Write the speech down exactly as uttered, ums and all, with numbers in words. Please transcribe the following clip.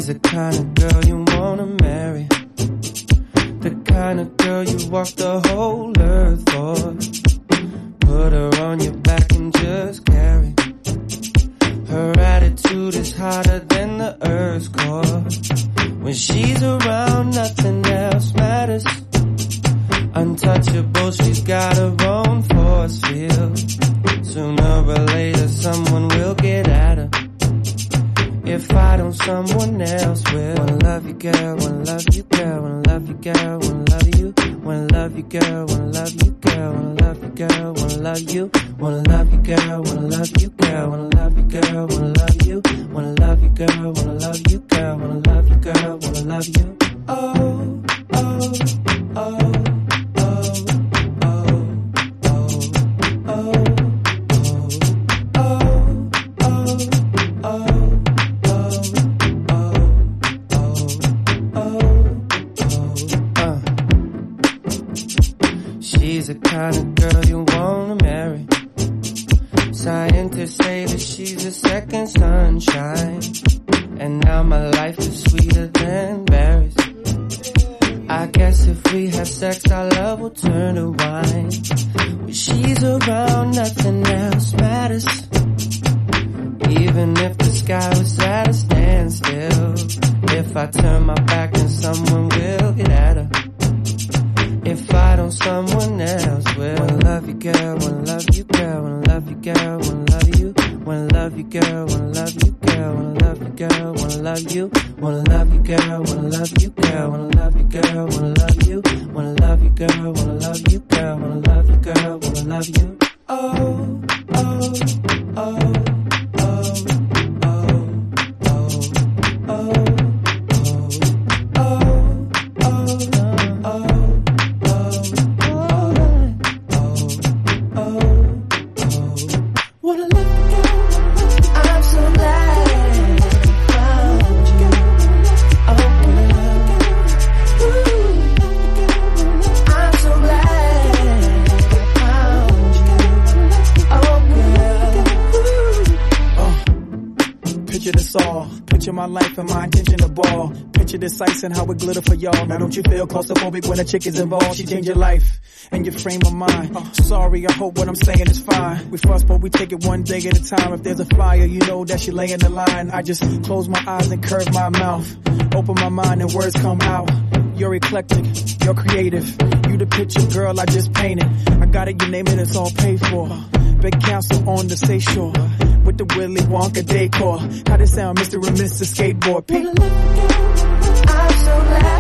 She's the kind of girl you wanna marry, the kind of girl you walk the whole earth for. Put her on your back and just carry. Her attitude is hotter than the earth's core. When she's around, nothing else matters. Untouchable, she's got her own force field. Sooner or later, someone will get at her. If I don't, someone else will. Wanna love you, girl, wanna love you, girl, wanna love you, girl, wanna love you. Wanna love you, girl, wanna love you, girl, wanna love you, girl, wanna love you. Wanna love you, girl, wanna love you, girl, wanna love you, girl, wanna love you. Wanna love you, girl, wanna love you, girl, wanna love you, girl, wanna love you. Oh, oh, oh. She's the kind of girl you wanna marry. Scientists say that she's a second sunshine. And now my life is sweeter than berries. I guess if we have sex, our love will turn to wine. When she's around, nothing else matters. Even if the sky was at a standstill. If I turn my back, then someone will get at her. If I don't, someone else will. Wanna love you, girl, wanna love you, girl, wanna love you, girl, wanna love you. Wanna love you, girl, wanna love you, girl, wanna love you, girl, wanna love you. Wanna love you, girl, wanna love you, girl, wanna love you, girl, wanna love you. Wanna love you, girl, wanna love you, girl, wanna love you, girl, wanna love you. Oh, oh, oh. Picture my life and my intention to ball. Picture this ice and how it glitter for y'all. Now don't you feel claustrophobic when a chick is involved? She change your life and your frame of mind. Uh, sorry, I hope what I'm saying is fine. We fuss, but we take it one day at a time. If there's a fire, you know that she lay in the line. I just close my eyes and curve my mouth. Open my mind and words come out. You're eclectic, you're creative. You the picture, girl, I just painted. I got it, you name it, it's all paid for. Big council on the seashore with the Willy Wonka decor. How this sound, Mister and Missus Skateboard? I'm so glad.